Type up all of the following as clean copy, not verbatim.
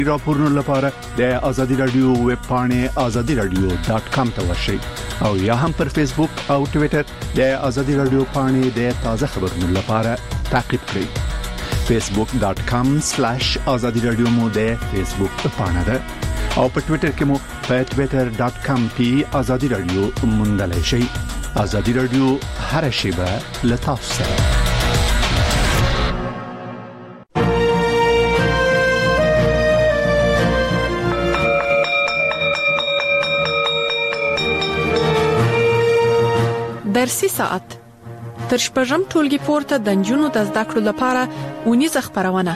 راپورونو لپاره د ازادي رادیو ویب پاڼه azadiradio.com ته ورشئ او یا هم پر فیسبوک او ټوئیټر د ازادي رادیو پاڼه د تازه خبرونو لپاره تعقیب کړئ. facebook.com/azadiradio مو د فیسبوک پاڼه ده او په ټوئیټر کې مو په twitter.com/azadiradio موندلای شئ. ازادي رادیو هر شیبه لتاف سره. درسي ساعت تر شپږم ټولګي پورته د نجونو د زده کړو لپاره ونیزه خبرونه.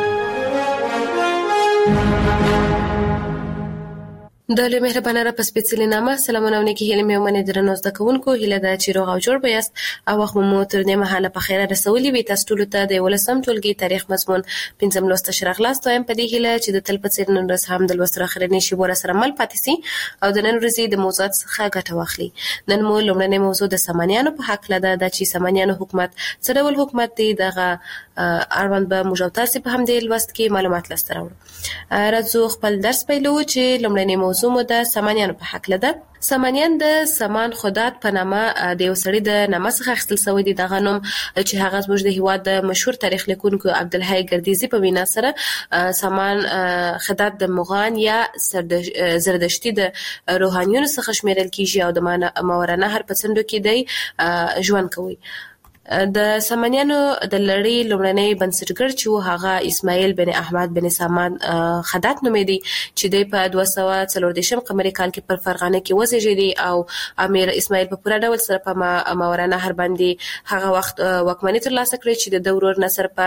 د له مهربانه را پسپېڅلې نامه سلامونه ونکي هله مې ومنه درنو زده کوونکو هله دا چې روغ او جوړ بیاست او وخت مو تر دې مهاله په خیره رسولي وي. تاسو ټول ته د ولسم ټولګي تاریخ مضمون 15 لوست شرح خلاص ته په دې هله چې د تل په څیر نن ورځ هم د لوست راخرنې شی ور سره مل پاتې سي او د نن ورځې د موضوعات څخه ګټه واخلي. نن مو لومړنۍ موضوع د سامانیانو په حق لده د چې سامانیانو حکومت څه ډول حکومت دی دغه اړوند به موږ تاسو په هم د لوست کې معلومات لاسته راوړو. راځو خپل درس پیلو چې لومړنۍ موضوع مو د سامانیانو په حق لده. سامانیان د سامان خدات په نامه د یو سړي د نامه څخه اخیستل شوی دی. دغه نوم چې هغه زموږ د هیواد د مشهور تاریخ لیکونکو عبدالحی ګردیزي په وینا سره سامان خدات د مغان یا زردشتي د روحانيونو څخه شمیرل کیږي او د ماوراء نهر په څنډو کې دی ژوند کوي. د سامانیانو د لړۍ لومړنی بنسټګر چې هغه اسماعیل بن احمد بن سامان خدات نومېدی چې د 240 قمري کال کې پر فرغانه کې وزیږیدي او امیر اسماعیل په پوره ډول سره په ماوراء نهر باندې هغه وخت واکمنۍ ترلاسه کړې چې د دورور نصر په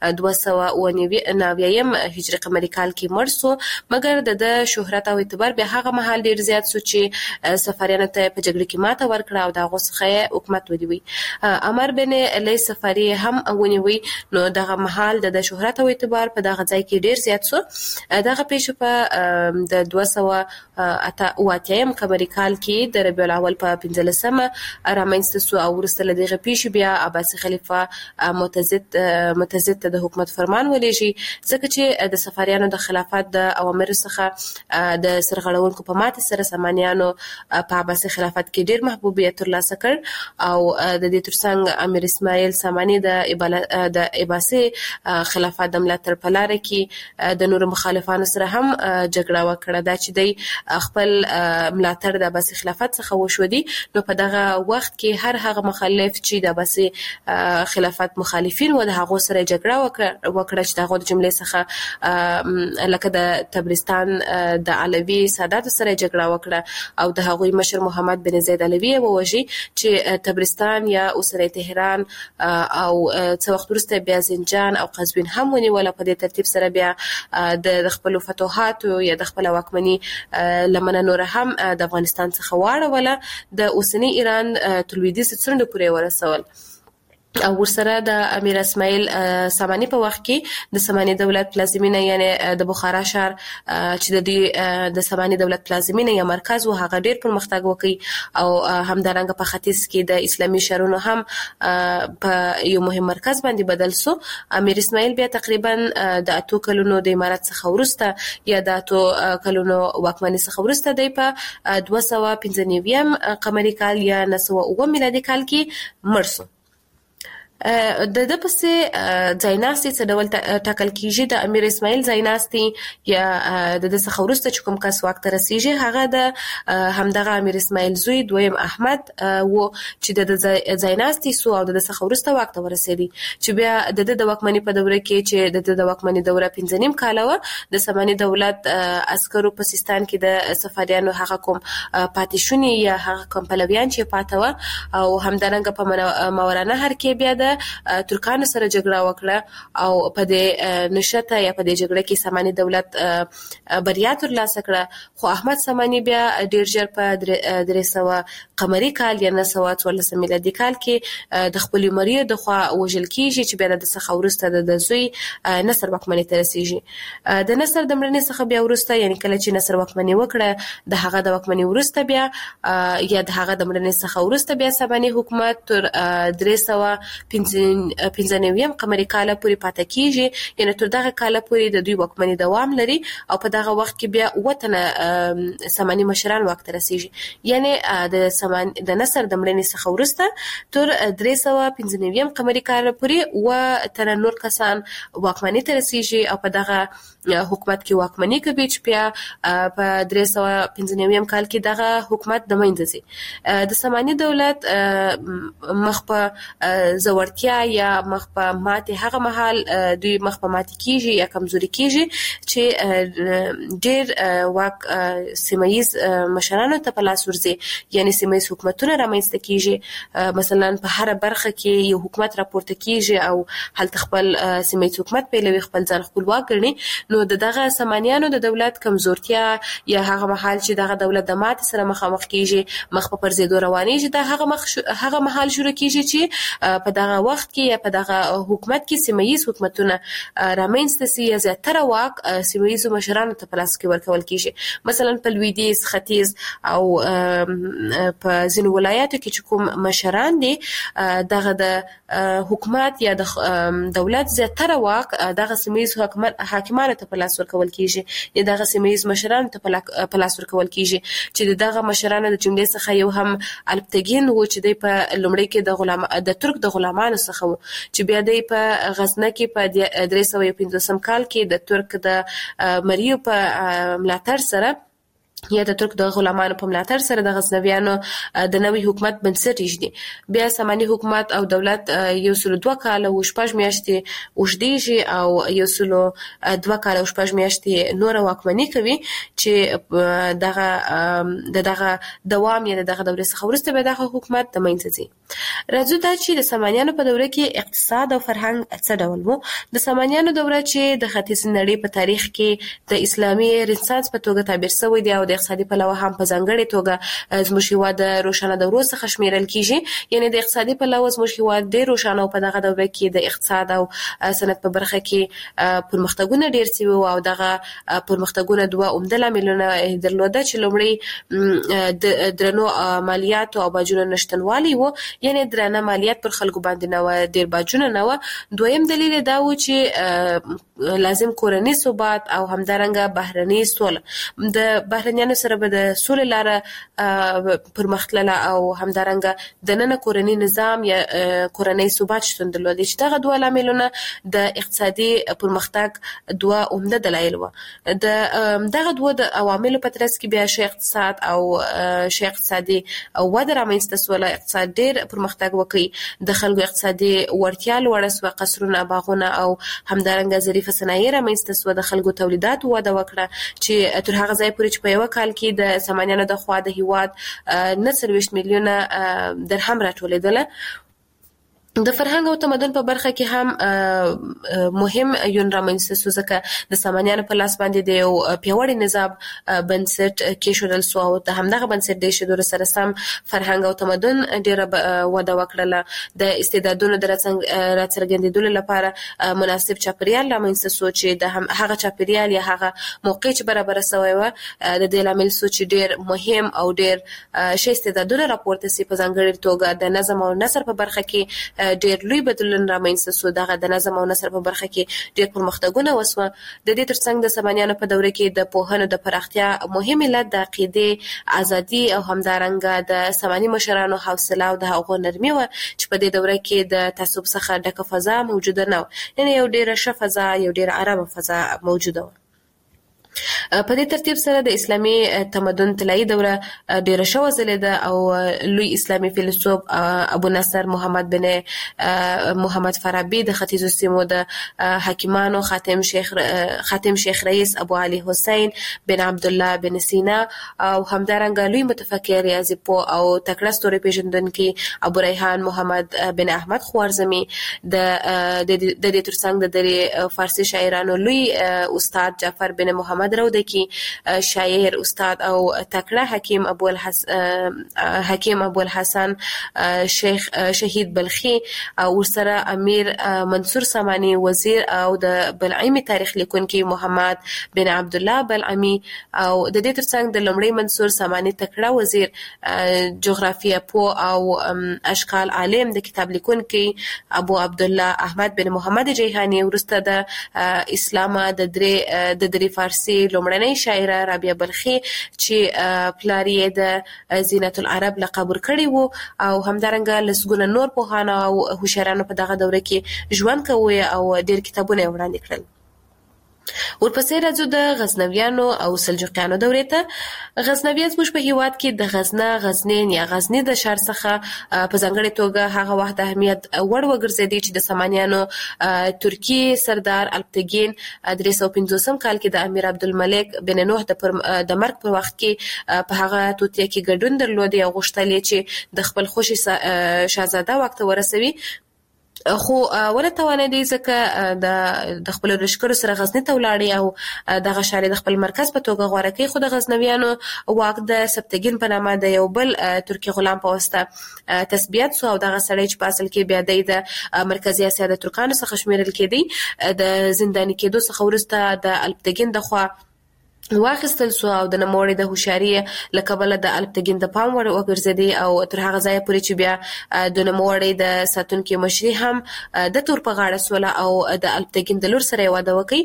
299 هجري قمري کال کې مړ شو. مګر د شهرت او اعتبار به هغه مهال ډیر زیات شو چې سفاریانو ته په جګړه کې ماته ورکړه او د غوسخه حکومت ودی. امر بن لی سفاری هم ونیوي نو دغه محل د شهرت او اعتبار په دغه ځای کې ډیر زیات شو. دغه پیښه په د 288 قمري کال کې د ربيع الاول په 15مه رامنځته شو او وروسته له دغه پیښې بیا عباسي خلیفہ متزد د حکومت فرمان ولېږي ځکه چې د سفاریانو د خلافت د اوامر څخه د سرغړونکو په ماته سره سامانیانو په عباسي خلافت کې ډیر محبوبیت ترلاسه کړ او د دې ترڅنګ امیر اسماعیل سامانی د عباسي خلافت د ملاتړ په لار کې د نور مخالفانو سره هم جګړه وکړه. دا چې د خپل ملاتړ د عباسي خلافت څخه وشودي نو په دغه وخت کې هر هغه مخالف چې د عباسي خلافت مخالفین و د هغه سره جګړه وکړه چې دغه جملې څخه لکه د تبرستان د علوي سادات سره جګړه وکړه او د هغوی مشر محمد بن زید علوي ووجي چې تبرستان یا اوسنۍ تهران او څو وخت وروسته بیا زنجان او قزوین هم ونیول. په دې ترتیب سره بیا د خپل فتوحات یا د خپل واکمنۍ لمنه نور هم د افغانستان څخه واړوله د اوسنۍ ایران تلویدي څنډو پورې ورسول او ورسره د امیر اسماعیل سامانی په وخت کې د سامانی دولت پلازمینه یعنی د بخارا شهر چې د سامانی دولت پلازمینه یا مرکز و هغه ډیر پرمختګ وکړي او همدارنګه په ختیځ کې د اسلامي شهرونو هم په یو مهم مرکز باندې بدل شو. امیر اسماعیل بیا تقریبا د 8 کلونو د امارت څخه ورسته یا د 8 کلونو واکمنۍ څخه ورسته د 295 قمري کال یا 909 میلادي کال کې مړ شو. د پسې ځایناستي څه ډول ټاکل کیږي؟ د امیر اسماعیل ځایناستي یا د څخه وروسته چې کوم کس وخت رسیږي هغه د همدغه امیر اسماعیل زوی دویم احمد و چې د ځایناستي سو او د څخه وروسته وخت ورسېدي چې بیا د واکمنۍ په دوره کې چې د واکمنۍ دوره 15 کال و د سامانی دولت عسکرو په سیستان کې د سفاریانو هغه کوم پاتیشونی یا هغه کوم پلویان چې پاتوه او همدارنګه په ماوراء نهر کې بیا د ترکانو سره جګړه وکړه او په دې نشته یا په دې جګړه کې سامانی دولت بریا ترلاسه کړه. خو احمد سامانی بیا ډیر ژر په 300 قمري کال یا 914 میلادي کال کې د خپل مریو د خوا وژل کیږي چې بیا د څخه ورسته د زوی نصر واکمنۍ ته رسیږي. د نصر د مړنې څخه بیا ورسته یعنی کله چې نصر واکمنۍ وکړه د هغه د واکمنۍ ورسته بیا یا د هغه د مړنې څخه ورسته بیا سامانی حکومت تر 315 15 قمري کال پورې پاتې کیږي، یعنی تر دغه کال پورې د دوی واکمنۍ دوام لري او په دغه وخت کې بیا وطن سماني مشران واک ته رسیږي. یعنی د نصر د مړینې څخه وروسته تر 395 قمري کال پورې و تر نور کسان واکمنۍ ته رسیږي او په دغه حکومت کې واکمنۍ کوي چې بیا په 395 کال کې دغه حکومت د منځ ځي. د سماني دولت مخ په زورتیا یا مخ په ماتې هغه مهال دوی مخ په ماتې کیږي یا کمزوري کیږي چې ډېر واک سیمایز مشرانو ته په لاس ورځي، یعنی سیمایز حکومتونه رامنځته کیږي. مثلا په هر برخه کې یو حکومت راپورته کیږي او هلته خپل سیمایز حکومت پیلوي، خپل ځان خپلواک ګڼي. نو دغه سمانیانو د دولت کمزورتیا یا هغه مهال چې دغه دولت د ماتې سره مخامخ کیږي، مخ په پرځېدو روانېږي، دا هغه مهال شروع کیږي چې په دغه وخت کې یا په دغه حکومت کې سیمایز حکومتونه رامنځته سي یا زیاتره واک سیمایز مشرانو ته په لاس کې ورکول کیږي. مثلا په لویدیځ، ختیځ او په ځینو ولایاتو کې چې کوم مشران دي، دغه د حکومت یا د دولت زیاتره واک دغه سیمایز حاکمانو ته په لاس ورکول کیږي یا دغه سیمایز مشرانو ته په لاس ورکول کیږي، چې دغه مشرانو د جملې څخه یو هم الپتګین و چې په لومړی کې د ترک د غلامانو څخه و، چې بیا په غزنه کې په 315 کال کې د ترک د مریو په ملاتړ سره یا د ترک د غلامانو په ملاتړ سره د غزنویانو د نوي حکومت بنسټ ایږدي. بیا سماني حکومت او دولت 102 کال او 6 میاشتې اوږدېږي او 102 کال او 6 میاشتې نور واکمني کوي، چې دغه دوام یا دغه دورې څخه وروسته به دغه حکومت د منځ ځي. راځو دا چې د سمانیانو په دوره کې اقتصاد او فرهنګ څه ډول وو. د سمانیانو دوره چې د ختیځ نړۍ په تاریخ کې د اسلامي رنسانس په توګه تعبیر شوی دی او د اقتصادي پلوه هم په ځانګړې توګه زموږ هیواد د روښانه دورو څخه شمیرل کیږي. یعنی د اقتصادي پلوه زموږ هیواد ډېر روښانه په دغه دوره کې د اقتصاد او صنعت په برخه کې پرمختګونه ډېر شوي او دغه پرمختګونه دوه عمده لاملونه درلوده، چې لومړی د درنو مالیاتو او باجونو نشتنوالي وو، یعنی درنه مالیات پر خلکو باندې نه و، ډېر باجونه نه و. دویم دلیل دا و چې لازم کورنی ثبات او همدارنګه بهرنی سوله، د بهرنیانو سره به د سولې لاره پرمختلله او همدارنګه د نن کورنی نظام یا کورنی ثبات شتون درلود، چې دغه دوه لاملونه د اقتصادي پرمختګ دوه عمده دلایل و. دغه دوه د عواملو په ترڅ کې بیا شی اقتصاد او شی اقتصادي او وده رامنځته سوله. اقتصاد ډېر پرمختګ وکړي، د خلکو اقتصادي وړتیا لوړه سوه، قصرونه، باغونه او همدارنګه ظریفه صنایع رامنځته سوه، د خلکو تولیدات وده وکړه، چې تر هغه ځای پورې چې په یو کال کې د سمانیانو د خوا د هیواد 29 میلیونه درهم راټولېدله. د فرهنګ او تمدن په برخه کې هم مهم یون رامنځته سو، ځکه د سامانیانو په لاس باندې د یو پیاوړي نظام بنسټ کېښودل سو او د همدغه بنسټ د ایښودلو سره سم فرهنګ او تمدن ډېره وده وکړله. د استعدادونو د راڅرګندېدلو لپاره مناسب چاپېریال رامنځته سو، چې د هغه چاپېریال یا هغه موقع چې برابره سوی وه د دې لامل سو چې ډېر مهم او ډېر ښه استعدادونه راپورته سي. په ځانګړې توګه د نظم او نثر په برخه کې ډېر لوی بدلون رامنځته سو. دغه د نظم او نثر په برخه کې ډېر پرمختګونه وسوه. د دې ترڅنګ د سامانیانو په دوره کې د پوهنو د پراختیا مهم علت د عقیدې ازادي او همدارنګه د ساماني مشرانو حوصله او د هغو نرمي وه، چې په دې دوره کې د تعصب څخه ډکه فضا موجوده نه وه، یعنې یو ډېره ښه فضا، یو ډېره ارامه فضا موجوده وه. په دې ترتیب سره د اسلامي تمدن طلایي دوره ډېره ښه وځلېده او لوی اسلامي فیلسوف ابو نصر محمد بن محمد فارابي د ختیځو سیمو د حاکمانو خاتم شیخ رئیس ابو علي حسین بن عبد الله بن سینا او همدارنګه لوی متفکر ریاضي پوه او تکړه ستوري پیژندونکي ابو ریحان محمد بن احمد خوارزمي د دې ترڅنګ د فارسي شاعرانو لوی استاد جعفر بن محمد رودکی کې شاعر استاد او تکړه حکیم ابو الحسن شیخ شهید بلخي او ورسره امیر منصور سامانی وزیر او د بلعمی تاریخ لیکونکي محمد بن عبد الله بلعمی او د دې ترڅنګ د لومړي منصور سامانی تکړه وزیر جغرافیه پو او اشکال عالم د کتاب لیکونکي ابو عبد الله احمد بن محمد جیهانی ورسته د اسلام د درې فارسی لومړنۍ شاعره رابعه بلخي چې پلاری د زینت العرب لقب ورکړی وو او همدارنګه لسګونه نور پوهانو او هوښیارانو په دغه دوره کې ژوند کوي او ډېر کتابونه وړاندې کړل. ورپسې راځو د غزنویانو او سلجوقیانو دورې ته. غزنویان زموږ په هیواد کې د غزنه، غزنین یا غزنی د ښار څخه په ځانګړې توګه هغه وخت اهمیت وړ وګرځېدی چې د سامانیانو ترکی سردار الپتګین 350 کال کې د امیر عبدالملک بن نوح د مرګ په وخت کې په هغه توطیه کې ګډون درلود او غوښتل چې د خپل خوشي شاهزاده واک ته ورسوي، خو ونه توانېدی ځکه د خپل لښکرو سره غزنی ته ولاړی او دغه ښار د خپل مرکز په توګه غوره کړ. خو د غزنویانو واک د سبتګین په نامه د یو بل ترکی غلام په واسطه تثبیت شو او دغه سړی چې په اصل کې بیا د مرکزی اسیا د ترکانو څخه شمیرل کېدی د زنداني کېدو څخه وروسته د الپتګین د خوا واخیستل شو او د نوموړي د هوښیارۍ له کبله د الپتګین د پام وړ وګرځېدی او تر هغه ځایه پورې چې بیا د نوموړي د ساتونکي مشري هم د تور په غاړه سوله او د الپتګین د لور سره واده وکړي.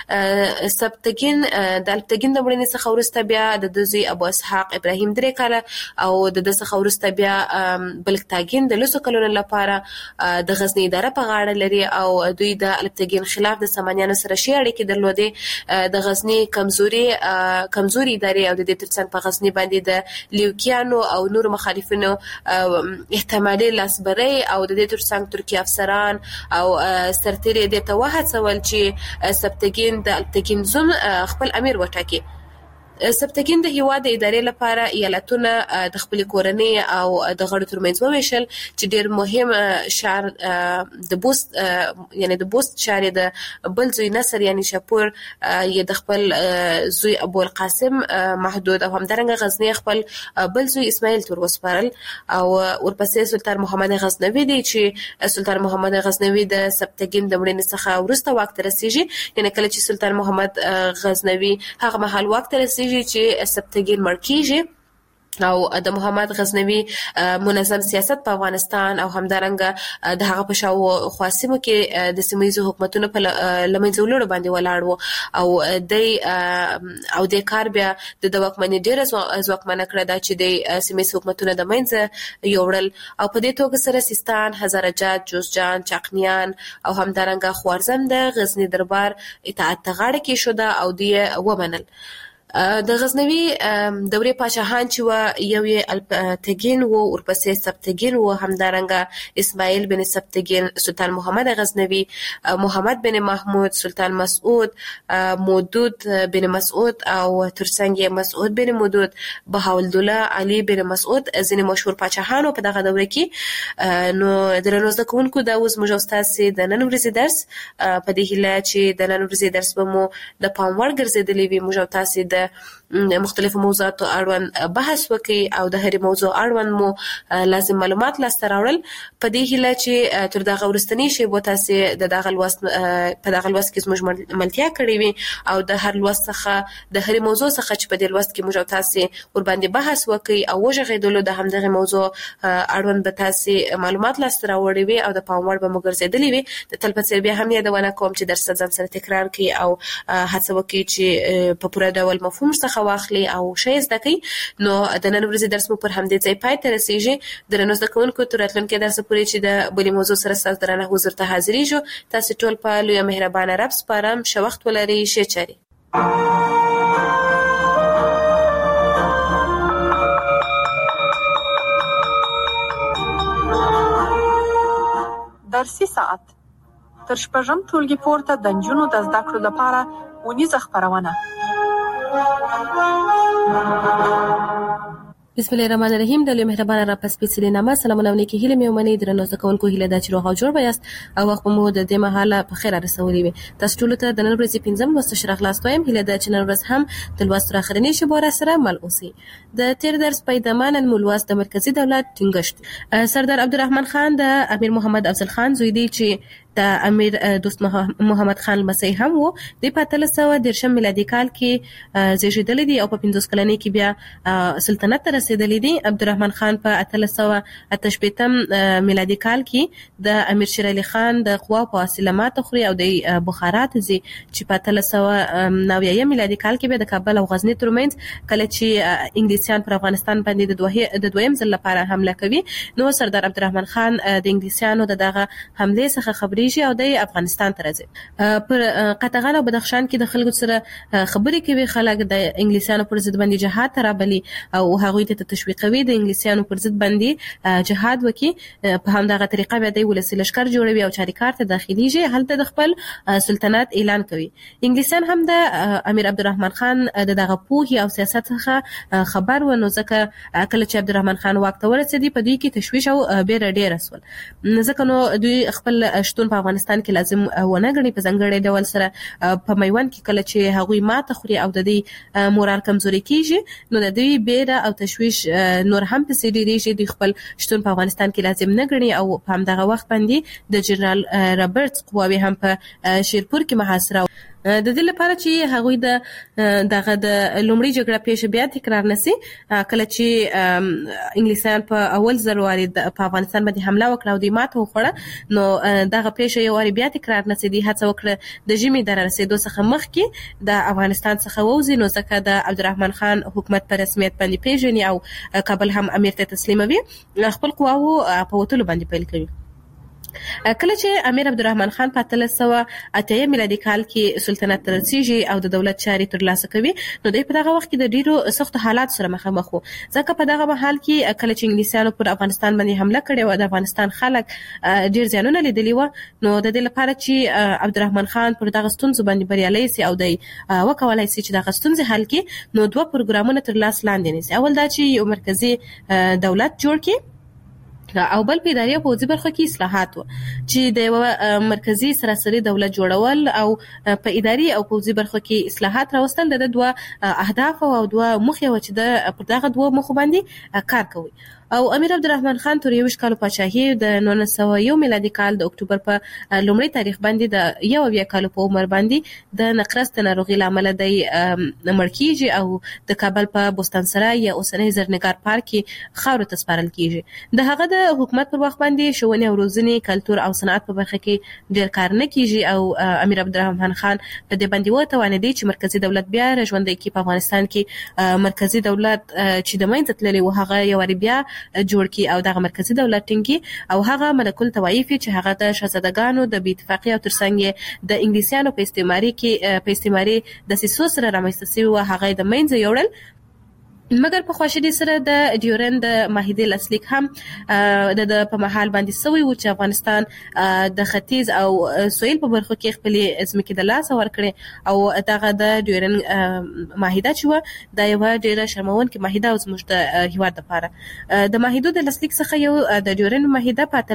سبتګین د الپتګین د مړینې څخه وروسته بیا د زوی ابو اسحاق ابراهیم 3 کاله او د څخه وروسته بیا بلکتاګین د 200 کلونو لپاره د غزنی اداره په غاړه لري او دوی د الپتګین خلاف د سامانیانو سره شي اړیکې درلودې. د غزنی کمزوري ادارې او د دې ترڅنګ په غزنی باندې د لیوکیانو او نور مخالفینو احتمالي لاسبري او د دې ترڅنګ ترکی افسران او سرتیري د توهڅول چې سبتګین د الپتګین زوم خپل امیر وټاکي. سبتګین د هیواد د ادارې لپاره ایالتونه د خپل کورنۍ او د غړو ترمنځ وویشل چې ډیر مهم شهر د بوست یعنی د بوست شهر د بل زوی نصر یعنی شاپور یې د خپل زوی ابو القاسم محدود او همدارنګه غزنی خپل بل زوی اسماعیل تور وسپارل او ورپسې سلطان محمد غزنوي دی چې سلطان محمد غزنوي د سبتګین د مړینې څخه وروسته واک ته رسیږي. یعنی کله چې سلطان محمد غزنوي هغه مهال واک ته رسیږي چې سبتګین مړ کیږي او د محمد غزنوي منظم سیاست په افغانستان او همدارنګه د هغه په شاو خاصمو کې د سیمایي حکومتونو په لمنځه وړلو باندې ولاړ وو او د کار بیا د واکمنۍ ډیره ځواکمنه کړه دا چې د سیمایي حکومتونو د منځه یوړل او په دې توګه سره سیستان، هزارجات، جوزجان، چاقنیان او همدارنګه خوارزم د غزنی دربار اطاعت ته غاړه کېښوده او دوی ومنل. د غزنوي دورې پاچاهان چې یو یې الپتګین وو، ورپسې سبتګین وو، همدارنګه اسماعیل بن سبتګین، سلطان محمد غزنوي، محمد بن محمود، سلطان مسعود، مودود بن مسعود او ترڅنګ یې مسعود بن مودود، بهاءالدوله علي بن مسعود ځینې مشهور پاچاهانو په دغه دوره کې. نو درنو زده کوونکو دا اوس موږ تاسو د نن ورځې درس په دې هیله چې د نن ورځې درس به مو د پام وړ ګرځېدلی وي. موږ تاسو د مختلفو موضوعاتو اړوند بحث وکړي او د هرې موضوع اړوند مو لازم معلومات لاسته راوړل. په دې هیله چې تر دغه ورستنی شی بو تاسو د دغه لوست په دغه لوست کې زموږ ملتیا کړی وي او د هر لوست څخه د هرې موضوع څخه چې په دې لوست کې موږ تاسو ور باندې بحث وکړي او وژغېدلو د همدغه موضوع اړوند به تاسو معلومات لاسته راوړي وي او د پام وړ به مو ګرځېدلی وي. د تل په څیر بیا هم یادونه کوم چې درس ځان سره تکرار کړئ او هڅه وکړئ چې په پوره ډول مفهوم څخه واخلي او شی زده کړئ. نو د نن ورځې درس مو پر همدې ځای پای ته رسیږي. درنو زده کوونکو تر راتلونکي درس پورې چې د بلې موضوع سره ستاسو درنه حضور ته حاضرېږو. تاسو ټول په لوی مهربانه رب سپارم. ښه وخت ولرئ. ښه چاري. درسي ساعت تر شپږم ټولګي پورته د نجونو د زده کړو لپاره ونیزه خپرونه. بسم الله الرحمن الرحیم. د لوی مهربان رب په سپېڅلي نامه سلامونه او نیکی هیله مې ومنئ. درنو زده کوونکو هیله ده چې روغ او جوړ به یاست او وخت مو د دې مهاله په خیر رسولي وي. تاسو ټول ته د نن ورځې 5م لوست شرح خلاص وایم. هیله ده چې نن ورځ هم د لوست تر اخرنۍ شبوره سره مل اوسئ. د تیر درس پیدامان مولواس د مرکزی دولت ټینګښت. سردار عبدالرحمن خان د امیر محمد افضل خان زوی دی چې د امیر دوست محمد خان لمسی هم وو. د 1513 میلادي کال کې زیږیدلی دی او په 50 کلنۍ کې بیا سلطنت ته رسیدلی دی. عبدالرحمن خان په 1388 میلادي کال کې د امیر شیر علي خان د قوا په وسیله ماته خوري او د بخارا ته ځي چې په 1390 میلادي کال کې به د کابل او غزنی ترمنځ کله چې انګلیسیان پر افغانستان باندې د دویم ځل لپاره حمله کوي نو سردار عبدالرحمن خان د انګلیسیانو دغه حمله څخه خبري او د افغانستان ته راځي. پر قطغان او بدخشان کې د خلکو سره خبرې کوي. خلک د انګلیسیانو پر ضد باندې جهاد ته رابلي او هغوی ته تشویقوي د انګلیسیانو پر ضد باندې جهاد وکړي. په همدغه طریقه بیا د ولسی لشکر جوړوي او چاریکار ته داخليږي. هلته د خپل سلطنت اعلان کوي. انګلیسیان هم د امیر عبدالرحمن خان دغه پوهې او سیاست څخه خبر و نو ځکه کله چې عبدالرحمن خان واک ته ورسېدی په دوی کې تشویش او بیره ډېر رسول. ځکه نو دوی خپل شتون په افغانستان کې لازم ونه غني. په ځنګړې ډول سره په میوند کې کله چې هغوی ماته خوري او د دې مورال کمزوري کیږي نو د دوی بیره او تشویش نور هم په سړي ریږي. د خپل شتون په افغانستان کې لازم نه غني او په همدغه وخت باندې د جنرال رابرټس قواوي هم په شیرپور کې محاصره د دې لپاره چې هغوی دغه د لومړي جګړه پیښه بیا تکرار نشي. کله چې انګلیسان په اول ځل واري په افغانستان باندې حمله وکړه او د ماته وخوړه نو دغه پیښه یو واري بیا تکرار نشي. د هڅه وکړه د ژمي د رسیدو څخه مخکې د افغانستان څخه ووځي نو ځکه د عبدالرحمن خان حکومت په رسمیت باندې پیژني او کابل هم امیر ته تسلیموي. خپل قواو په وټلو باندې پیل کوي. کله چې امیر عبدالرحمن خان په 1308 میلادي کال کې سلطنت ته رسیږي او د دولت چارې ترلاسه کوي نو د په دغه وخت کې د ډیرو سختو حالات سره مخامخ وو. ځکه په دغه مهال کې کله چې انګلیسانو پر افغانستان باندې حمله کړې و د افغانستان خلک ډیر زیانونه لیدلي و نو د دې لپاره چې عبدالرحمن خان پر دغه ستونزو باندې بریالي سي او د وکولای سي چې دغه ستونزې حل کړي نو دوه پروګرامونه تر لاس لاندې نیسي. اول دا چې یو مرکزی دولت جوړ کړي او بل په اداري او پوځي برخو کې اصلاحات و چې د مرکزی سراسري دولت جوړول او په اداري او پوځي برخو کې اصلاحات راوستل د دوه اهداف او دوه موخې و چې د پر دغه دوه مخ باندې کار کوي. او امیر عبدالرحمن خان تر 21 کال پاچاهي د 1901 میلادي کال د اکتوبر په لومړي تاریخ باندې د 21 کال په عمر باندې د نقرس ناروغي لامل د مړ کیږي او د کابل په بوستانسرای یا اوسنۍ زرنګار پارک کې خاورو ته سپارل کیږي. د هغه د حکومت پر وخت باندې شوونې او روزنې کلچر او صنعت په برخه کې ډېر کار نه کیږي او امیر عبدالرحمن خان په دې باندې وتوانېدی چې مرکزی دولت بیا راژوندی کړي. په افغانستان کې مرکزی دولت چې د منځ تللی و هغه یو بیا جوړ کی او دغه مرکزی دولت ټینګي او هغه ملک الطوایفي چې هغه د شاهزادګانو د بې اتفاقۍ او ترڅنګ د انګلیسیانو په استعماري د سیسو سره رامنځته شوی و هغه د منځ یوړل. مګر په خواشدي سره د ډیورند معاهدې لاسلیک هم د په محل باندې سوی و چې افغانستان د ختیځ او سویل په برخو کې خپل ځمکې د لاس ورکړي او دغه د ډیورند معاهده چې د یو ډیره شرمونکې معاهده او زموږ د هیواد لپاره د معاهدو د لاسلیک څخه یو د ډیورند معاهده په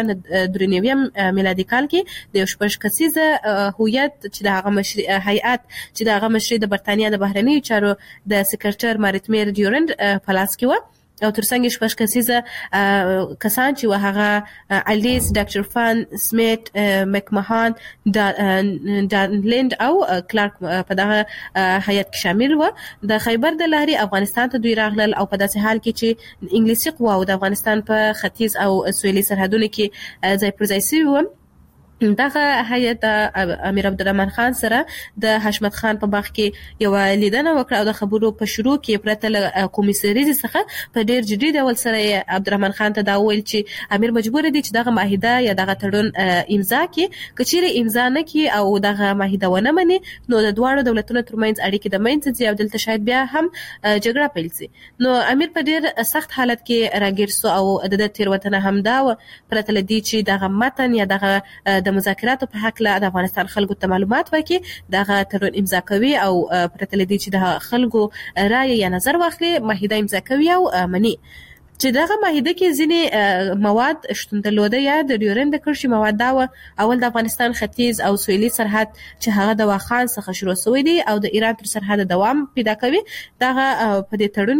1393 میلادي کال کې د یو شپږ کسیزه هویت چې د هغه هیئات چې د هغه مشري د برتانیا د بهرنیو چارو د سکرټر مارټمیر ډیورند پلاس کې و او ترڅنګ شپږ کسیزه کسان چې وهغه الیس ډاکټر فان سمیت مکمهان دانلند او کلارک په دغه هیئت کې شامل و. د خیبر د لهري افغانستان ته دوی راغلل او په داسې حال کې چې انګلیسي قواو د افغانستان په ختیځ او سویلي سرحدونو کې ځای پر ځای شوي و. دغه هیئت امیر عبدالرحمن خان سره د حشمت خان په باغ کې یو لیدنه وکړه او د خبرو په شروع کې پرته له قومي سریزي څخه په ډیر جدي ډول سره عبدالرحمن خان ته دا ویل چې امیر مجبور دی چې دغه معاهده یا دغه تړون امضا کړي. کچېرې امضا نه کړي او دغه معاهده ونه مني نو د دواړو دولتونو ترمنځ اړیکې د منځ ځي او دلته شاید بیا هم جګړه پیل شي. نو امیر په ډیر سخت حالت کې راګیر سو او د تیروتنه هم دا پرته له دې چې دغه متن یا دغه د مذاکراتو په حق له افغانستان خلکو ته معلومات ورکړي دغه تړون امضا کوي او پرته لدی چې د خلکو رائے یا نظر واخلي معاهده امضا کوي او مني چې دغه معاهده کې ځینې مواد شتون درلوده یا د ډیورند کرښې مواد دا اول د افغانستان ختیځ او سویلي سرحد چې هغه د واخان څخه شروع شوی دی او د ایران تر سرحد دوام پیدا کوي دغه په دې تړون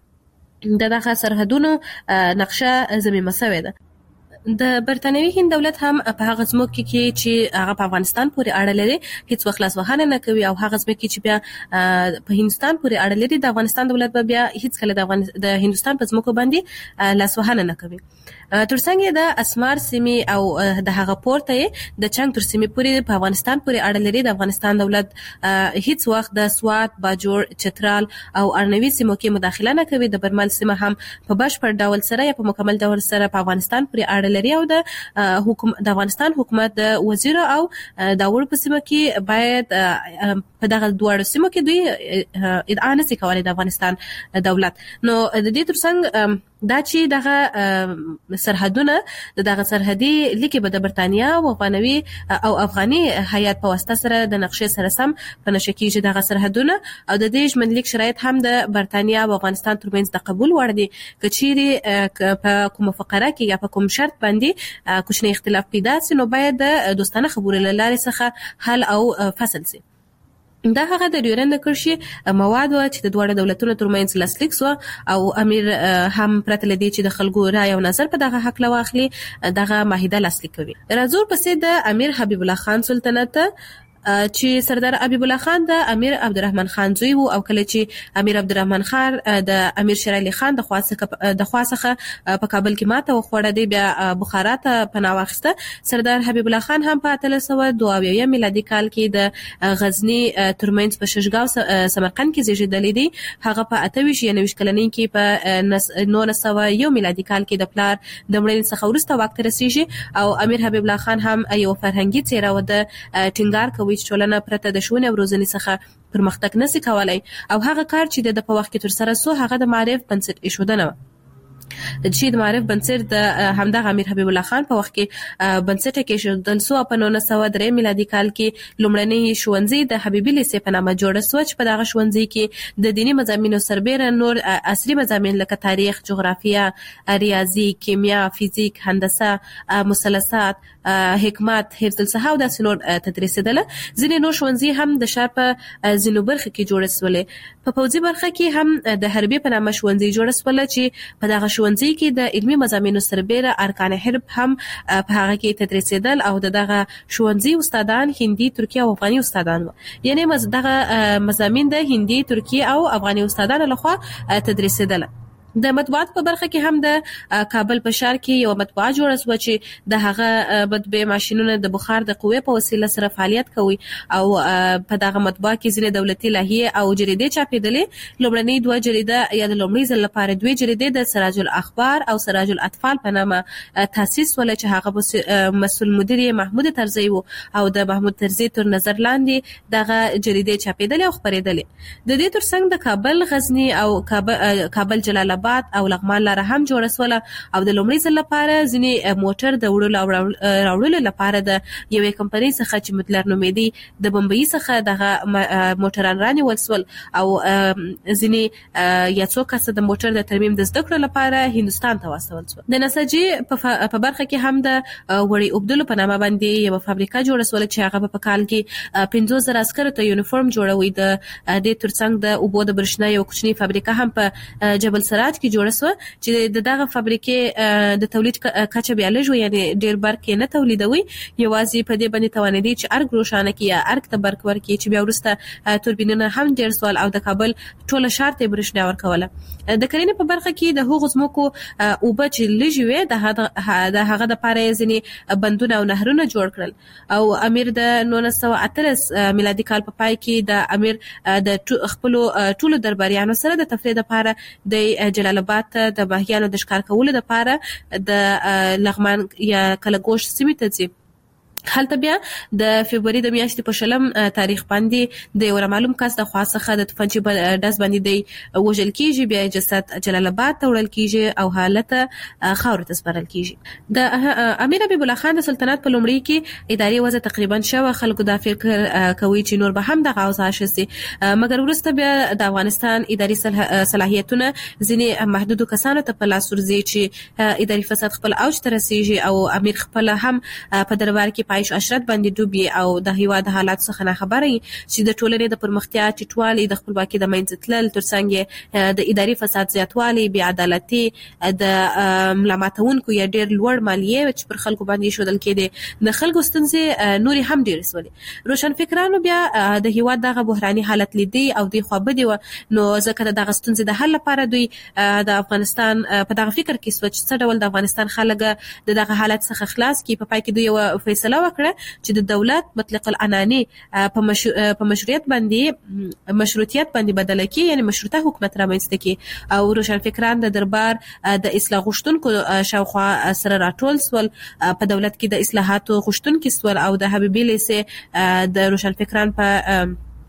کې دغه سرحدونو نقشه ضمیمه شوې ده د برتانوي هند دولت هم په هغه ځمکو کې چې هغه په افغانستان پورې اړه لري هیڅ وخت لاسوهنه نه کوي او هغه ځمکې چې بیا په هندستان پورې اړه لري د افغانستان دولت به بیا هیڅ کله د هندستان په ځمکو باندې لاسوهنه نه کوي ترڅنګ د اسمار سیمې او د هغه پورته د چنګ تر سیمې پورې په افغانستان پورې اړه لري د افغانستان دولت هیڅ وخت د سوات باجوړ چترال او ارنوي سیمو کې مداخله نه کوي د برمل سیمه هم په بشپړ ډول سره یا په مکمل ډول سره په افغانستان پورې اړه لري او د افغانستان حکومت د وزیر او د وړ په سیمه کې باید په دغه دوه سیمو کې دوی ادعا نشي کولای د افغانستان دولت نو د دې ترڅنګ دا چې دغه سرحدونه دغه سرحدي لیکي به د برتانیا او افغانوي او افغاني هیات په واسطه سره د نقشې سره سم په نشه کې دغه سرحدونه او د دې ژمنلیک شرایط هم د برتانیا او افغانستان ترمنځ د قبول وړ دي کچېری په کوم فقره کې یا په کوم شرط باندې کوچنی اختلاف پیدا سي نو باید د دوستانه خبرو لارې څخه حل او فصل سي دا هغه د ډیورند کرښې مواد و چې د دوه دولتونو ترمنځ لاسلیک شو او امیر هم پرته لدی چې د خلکو رائے او نظر په دغه حق لواخلي دغه معاهده لاسلیک کوي راځو پسې د امیر حبیب الله خان سلطنت چې سردار حبیب الله خان د امیر عبدالرحمن خان زوی وو او کله چې امیر عبدالرحمن خان د امیر شیر علي خان د خواڅه په کابل کې ماته وخوړه دی بیا بخارا ته پناه واخیسته سردار حبیب الله خان هم په 1322 میلادي کال کې د غزنی ترمنځ په ششګاو سمرقند کې زیږیدلی دی هغه په 28 کلنۍ کې په 1901 میلادي کال کې د پلار د مړینې څخه وروسته واک ته رسیږي او امیر حبیب الله خان هم یو فرهنګي څیره و د ټینګار کوي چې ټولنه پرته د ښوونې او روزنې څخه پرمختګ نشي کولای او هغه کار چې د په وخت کې تر سره سو هغه د معرف بنسټ ایښودنه چې د معرف بنسټ د همدغه امیر حبیب الله خان په وخت کې بنسټ کې شودل سو په 1903 میلادي کال کې لومړنی ښوونځي د حبیبي لیسې په نامه جوړ شو چې په دغه ښوونځي کې د دینی مضامینو سربېره نور عصري مضامین لکه تاریخ جغرافیه ریاضي کیمیا فزیک هندسه مثلثات حکمت حفظ الصحه او د سنور تدریسیدله ځینې نور ښوونځي هم د شهر په ځینو برخو کې جوړ شول په پوځي برخه کې هم د حربي په نامه ښوونځي جوړ شول چې په دغه ښوونځي کې د علمي مضامینو سربېره ارکان حرب هم په هغه کې تدریسیدل او دغه ښوونځي استادان هندي ترکی او افغاني استادان وو یعنی دغه مضامین د هندي ترکی او افغاني استادانو لخوا تدریسیدل د مطبوعات په برخه کې هم د کابل په ښار کې یو مطبوعه جوړه شوه چې د هغه مطبعې ماشینونه د بخار د قوې په وسیله سره فعالیت کوي او په دغه مطبوعه کې ځینې دولتي لایحې او جریدې چاپېدلې لومړنۍ دوه جریده یا د لومړي ځل لپاره دوه جریدې د سراج الاخبار او سراج الاطفال په نامه تاسیس ول چې هغه مسؤل مدیر محمود طرزي وو او د محمود طرزي تر نظر لاندې دغه جریدې چاپېدلې او خپرېدلې د دې ترڅنګ د کابل غزنی او کابل جلال او لغمان لاره هم جوړ شول او د لومړي ځل لپاره ځینې موټر د وړلو لپاره د یوې کمپنۍ څخه چې مدلر نومېدی د بمبئی څخه دغه موټران رانیول شول او ځینې یا څو کسه د موټر د ترمیم د زده کړو لپاره هندستان ته واستول شول د نساجي په برخه کې هم د وړي عبدالله په نامه باندې یو فابریکه جوړه شول چې هغه په کال کې 15000 عسکرو ته یونیفورم جوړوي د دې ترڅنګ د اوبو د برښنا یو کوچنی فابریکه هم په جبل سراج کې جوړه شو چې دغه فابریکې د تولید کچه بیا لږ یعنی ډیر برق نه تولیدوي یوازې په دې باندې توانېدي چې ارګ روښانه کړي یا ارګ ته برق ورکړي چې بیا وروسته توربینونه هم ډیر سوال او د کابل ټوله ښار ته برښنا ورکوله د کرنې په برخه کې د هغو ځمکو اوبه چې لږ وي د هغه د پاره ځینې بندونه او نهرونه جوړ کړل او امیر د 1918 میلادي کال په پای کې د امیر د خپل ټولو درباریانو سره د تفریح لپاره د جلال آباد ته د ماهیانو د ښکار کولو لپاره د لغمان یا کلګوش سیمې ته ځي هلته بیا د فبرवरी د میاشتې په شلم تاریخ باندې د یو معلوم کس د خوا څخه د توپنچې په ډز باندې دی وژل کیږي، بیا جسد جلال آباد ته وړل کیږي او حالت خاورې ته سپارل کیږي. د امیر حبیب الله خان د سلطنت په لومړي کې اداري وضع تقریبا شوه، خلکو دا فکر کوي چې نور به هم دغه اوضاع شي، مګر وروسته بیا د افغانستان اداري صلاحیتونه ځینې محدودو کسانو ته په لاس ورځي چې اداري فساد خپل اوج ته رسیږي او امیر خپل هم په دربار کې پایش عشرت باندې ډوبي او د هیواد حالات څخه نه خبري چې د ټولنې د پرمختیا ټیټوالي د خپلواکي د منځ تلل ترڅنګ د اداري فساد زیاتوالي، بې عدالتي، د ملامتونکو یا ډېر لوړ مالیه چې پر خلکو باندې شودل کېده، د خلکو ستونزې نوري هم ډېر سولې. روشن فکرانو بیا د هیواد دغه بحراني حالت لیدي او د خوابدي نو ځکه دغه ستونزې د حل لپاره دوی د افغانستان په دغه فکر کې سوچ څه ډول د افغانستان خلک دغه حالت څخه خلاص کی، په پای کې دوی یو فیصله وکړه چې د دولت مطلق العنانی په مشروعیت باندې بدل کی، یعنی مشروطه حکومت رامنځته کی. او روشن فکران د دربار د اصلاح غوښتونکو شاوخوا سره راټول سول، په دولت کې د اصلاحاتو غوښتونکو سول او د حبیبي لیسه د روشن فکران په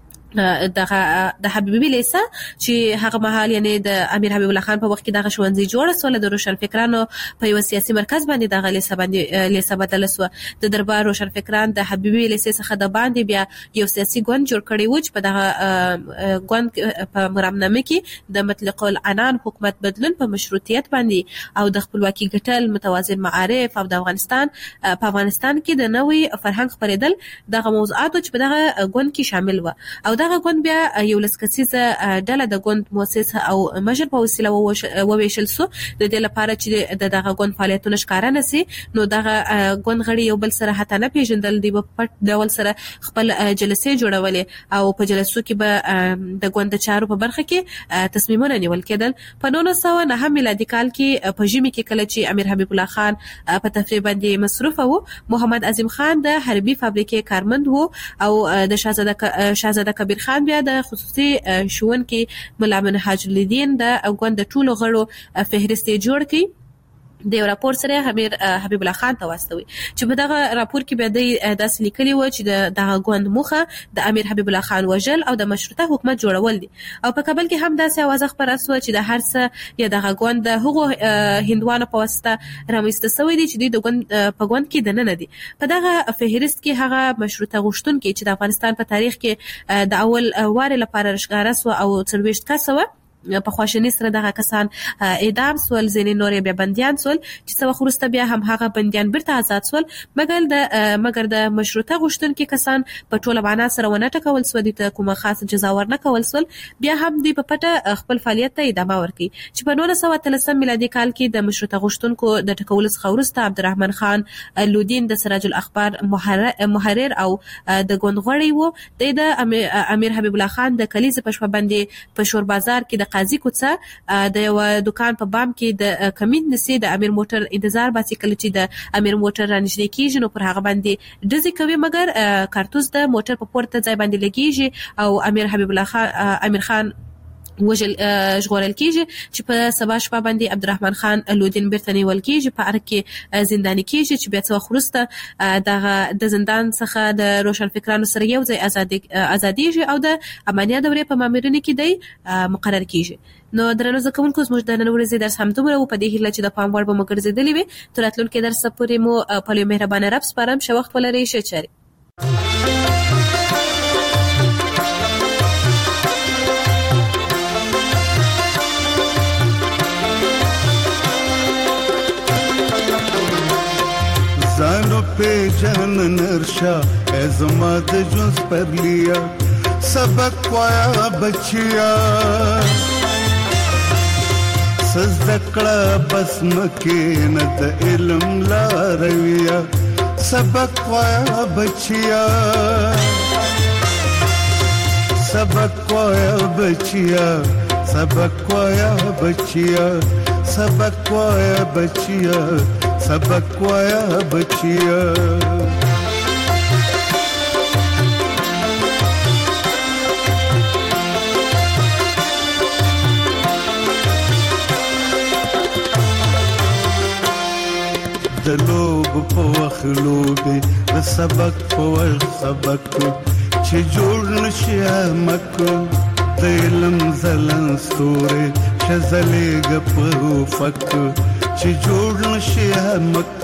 د حبیبي لیسه چې هغه مهال یعنی د امیر حبیب الله خان په وخت کې دغه ښوونځي جوړ سول، د روشن فکرانو په یو سیاسي مرکز باندې دغه لیسه بدل سو. د دربار روشن فکران د حبیبي لیسه څخه د باندې بیا یو سیاسي ګوند جوړ کړی و چې په دغه ګوند په مرامنامه کې د مطلق العنان حکومت بدلون په مشروطیت باندې او د خپلواکي ګټل، متوازن معارف او د افغانستان کې د نوې فرهنګ خپرېدل دغه موضوعات چې په دغه ګوند کې شامل و. او دغه ګوند بیا یو لسکسیزه ډله د ګوند مؤسس او مشر په وسیله وویشل سو، د دې لپاره چې دغه ګوند فعالیتونه ښکاره نشي. نو دغه ګوند غړي یو بل سره حتی نه پیژندل، دی په پټ ډول سره خپل جلسې جوړولې او په جلسو کې به د ګوند چارو په برخه کې تصمیمونه نیول کېدل. په 1909 میلادي کال کې په ژمي کې کله چې امیر حبیب الله خان په تفریح باندې مصروف و، محمد عظیم خان د حربي فابریکې کارمند و او د شاهزاده کبیر خان بیا د خصوصي ښوونکي ملا منهاج الدین د ګوند د ټولو غړو فهرست جوړ کړي. د یو راپور سره امیر حبیب الله خان ته واستوي چې په دغه راپور کې به د داسې لیکلي و چې دغه ګوند موخه د امیر حبیب الله خان وژل او د مشروطه حکومت جوړول دي. او په کابل کې هم داسې اوازه خپره سوه چې د هر څه یا دغه ګوند د هغو هندوانو په واسطه رامنځته سوی دي چې دوی د ګوند په ګوند کې دننه دي. په دغه فهرست کې هغه مشروطه غوښتونکي چې د افغانستان په تاریخ کې د اول وار لپاره ښکاره سوه او 40 کسه وه، په خواشنی سره دغه کسان اعدام سول، ځینې نور بیا بندیان سول چې څه وخت وروسته بیا هم هغه بندیان بیرته آزاد سول، مګر د مشروطه غوښتونکي کسان په ټوله معنا سره ونه ټکول سو، د کومه خاصه جزا ورنه کول سول، بیا هم دوی په پټه خپل فعالیت ته ادامه ورکړي. چې په 1913 میلادي کال کې د مشروطه غوښتونکو د ټکول څخه وروسته عبدالرحمن خان لودین د سراج الاخبار محرر او د ګوند غړی و، د امیر حبیب الله خان د کلیزې په شپه باندې په شور بازار کې د قاضي کوڅه د یو دکان په بام کې د کمین نسی د امیر موټر انتظار باسي، کله چې د امیر موټر رانږدې کیږي نو پر هغه باندې ډزې کوي، مګر کارتوس د موټر په پورته ځای باندې لګیږي او امیر حبیب الله خان امیر خان وجل ژغورل کیږي چې په سبا شپه باندې عبدالرحمن خان لودین بیرته نیول کیږي، په ارګ کې زنداني کیږي چې بیا څه وخت وروسته دغه د زندان څخه د روشن فکرانو سره یو ځای ازادیږي او د امانیه دورې په مامورینو کې دی مقرر کیږي. نو درنو زده کوونکو زموږ د نن ورځې درس همدومره و، په دې هیله چې د پام وړ به مو ګرځېدلې وي. تر راتلونکي درس پورې مو په لوی مهربانه رب سپارم. ښه وخت ولرئ. ښه چارې. زانو पे जन नरशा ऐज़मा दे जुज़ पर लिया सबक पाया बचिया सज़दकड़ा बस मके न द इल्म ला रविया सबक पाया बचिया सबक पाया बचिया सबक पाया बचिया सबक पाया बचिया सबक पाया बचिया दलोब पोख لوبه د سبق په سبق چې جوړ نشي مک د علم زلن ستوره شزلېګ په فک چې جوړ نشي مک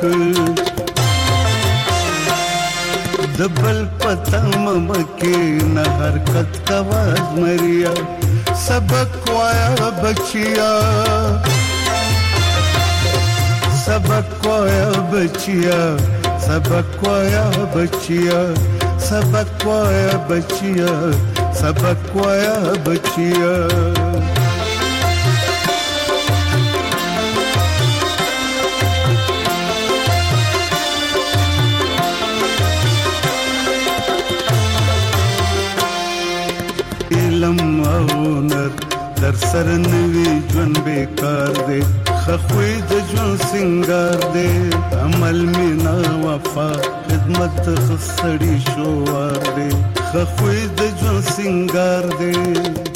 دبل پتم مکه نه حرکت کوا مریا سبق وایا بچیا سبق وایا بچیا سبق وایا بچیا سبق وایا بچیا سبق وایا بچیا علم او نر در سر نوی ژوند بیکار دی خخوی د ژوند سنگار دی عمل مینا وفا خدمت خسړی شوار دی خخوی د ژوند سنگار دی